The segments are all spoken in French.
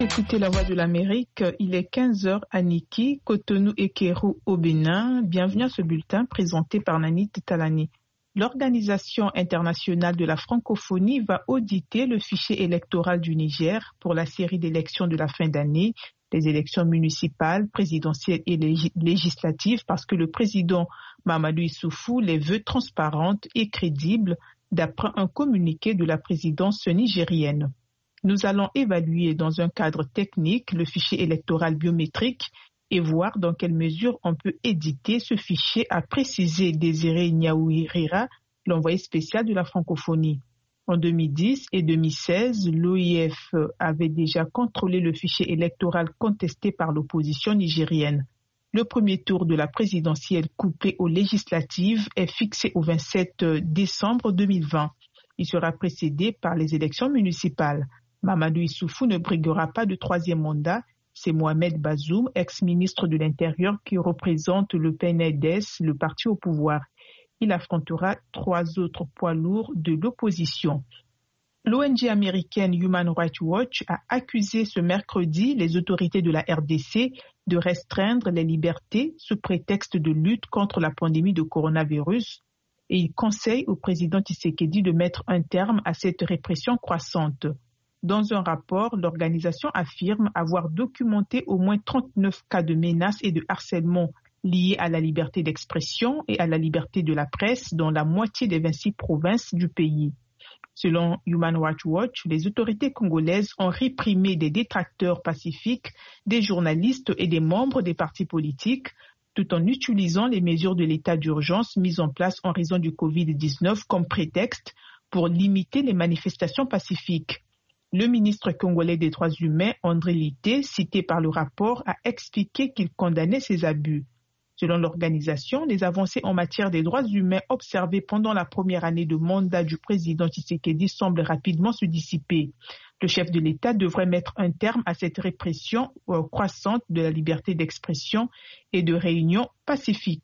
Écoutez la voix de l'Amérique, il est 15 heures à Niki, Cotonou et Kéro au Bénin. Bienvenue à ce bulletin présenté par Nanit Talani. L'Organisation internationale de la francophonie va auditer le fichier électoral du Niger pour la série d'élections de la fin d'année, les élections municipales, présidentielles et législatives, parce que le président Mamadou Issoufou les veut transparentes et crédibles d'après un communiqué de la présidence nigérienne. Nous allons évaluer dans un cadre technique le fichier électoral biométrique et voir dans quelle mesure on peut éditer ce fichier, a précisé Désiré Niaouirira, l'envoyé spécial de la francophonie. En 2010 et 2016, l'OIF avait déjà contrôlé le fichier électoral contesté par l'opposition nigérienne. Le premier tour de la présidentielle couplé aux législatives est fixé au 27 décembre 2020. Il sera précédé par les élections municipales. Mamadou Issoufou ne briguera pas de troisième mandat. C'est Mohamed Bazoum, ex-ministre de l'Intérieur, qui représente le PNDS, le parti au pouvoir. Il affrontera 3 autres poids lourds de l'opposition. L'ONG américaine Human Rights Watch a accusé ce mercredi les autorités de la RDC de restreindre les libertés sous prétexte de lutte contre la pandémie de coronavirus et il conseille au président Tshisekedi de mettre un terme à cette répression croissante. Dans un rapport, l'organisation affirme avoir documenté au moins 39 cas de menaces et de harcèlement liés à la liberté d'expression et à la liberté de la presse dans la moitié des 26 provinces du pays. Selon Human Rights Watch, les autorités congolaises ont réprimé des détracteurs pacifiques, des journalistes et des membres des partis politiques, tout en utilisant les mesures de l'état d'urgence mises en place en raison du Covid-19 comme prétexte pour limiter les manifestations pacifiques. Le ministre congolais des droits humains, André Litté, cité par le rapport, a expliqué qu'il condamnait ces abus. Selon l'organisation, les avancées en matière des droits humains observées pendant la première année de mandat du président Tshisekedi semblent rapidement se dissiper. Le chef de l'État devrait mettre un terme à cette répression croissante de la liberté d'expression et de réunion pacifique.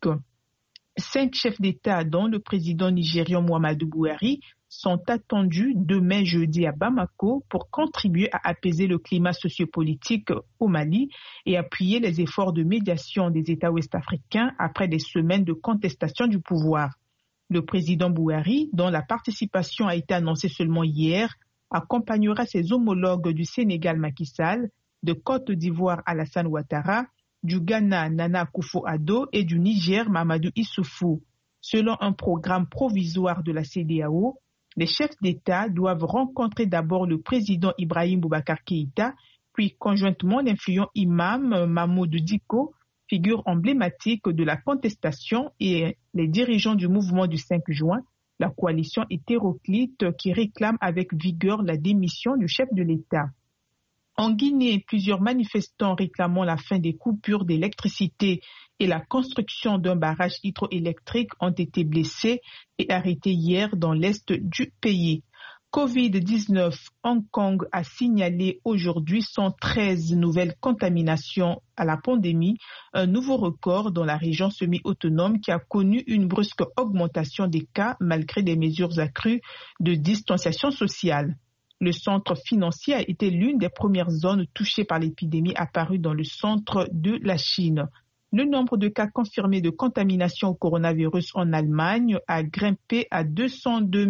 5 chefs d'État, dont le président nigérian Muhammadu Buhari, sont attendus demain jeudi à Bamako pour contribuer à apaiser le climat sociopolitique au Mali et appuyer les efforts de médiation des États ouest-africains après des semaines de contestation du pouvoir. Le président Buhari, dont la participation a été annoncée seulement hier, accompagnera ses homologues du Sénégal Macky Sall, de Côte d'Ivoire Alassane Ouattara, du Ghana Nana Akufo-Addo et du Niger Mamadou Issoufou. Selon un programme provisoire de la CEDEAO, les chefs d'État doivent rencontrer d'abord le président Ibrahim Boubacar Keïta, puis conjointement l'influent imam Mahmoud Dicko, figure emblématique de la contestation, et les dirigeants du mouvement du 5 juin, la coalition hétéroclite qui réclame avec vigueur la démission du chef de l'État. En Guinée, plusieurs manifestants réclamant la fin des coupures d'électricité et la construction d'un barrage hydroélectrique ont été blessés et arrêtés hier dans l'est du pays. Covid-19, Hong Kong a signalé aujourd'hui 113 nouvelles contaminations à la pandémie, un nouveau record dans la région semi-autonome qui a connu une brusque augmentation des cas malgré des mesures accrues de distanciation sociale. Le centre financier a été l'une des premières zones touchées par l'épidémie apparue dans le centre de la Chine. Le nombre de cas confirmés de contamination au coronavirus en Allemagne a grimpé à 202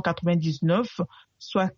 799, soit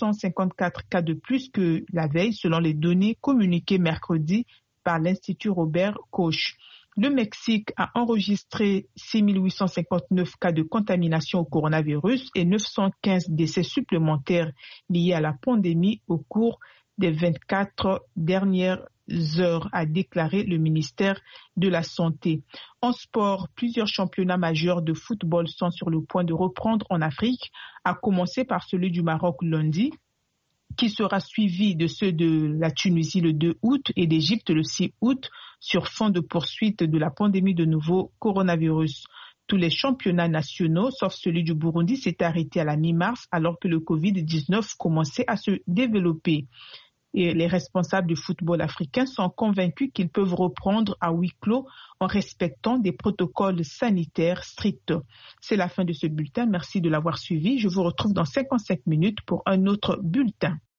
454 cas de plus que la veille selon les données communiquées mercredi par l'Institut Robert Koch. Le Mexique a enregistré 6 859 cas de contamination au coronavirus et 915 décès supplémentaires liés à la pandémie au cours des 24 dernières heures, a déclaré le ministère de la Santé. En sport, plusieurs championnats majeurs de football sont sur le point de reprendre en Afrique, à commencer par celui du Maroc lundi, qui sera suivi de ceux de la Tunisie le 2 août et d'Égypte le 6 août sur fond de poursuite de la pandémie de nouveau coronavirus. Tous les championnats nationaux, sauf celui du Burundi, s'étaient arrêtés à la mi-mars alors que le Covid-19 commençait à se développer. Et les responsables du football africain sont convaincus qu'ils peuvent reprendre à huis clos en respectant des protocoles sanitaires stricts. C'est la fin de ce bulletin. Merci de l'avoir suivi. Je vous retrouve dans 55 minutes pour un autre bulletin.